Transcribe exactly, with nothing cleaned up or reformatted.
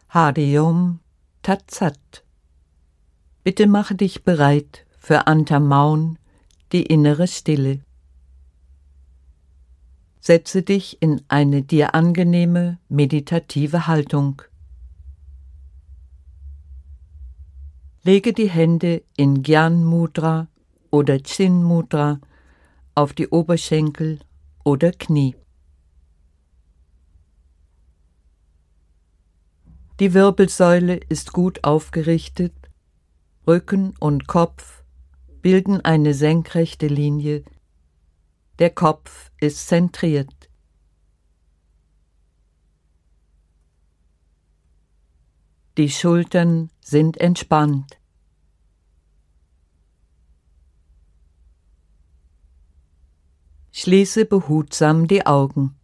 Hadi Om Tat Sat. Bitte mache dich bereit für Antamaun, die innere Stille. Setze dich in eine dir angenehme, meditative Haltung. Lege die Hände in Gyan Mudra oder Chin Mudra auf die Oberschenkel oder Knie. Die Wirbelsäule ist gut aufgerichtet, Rücken und Kopf bilden eine senkrechte Linie, der Kopf ist zentriert. Die Schultern sind entspannt. Schließe behutsam die Augen.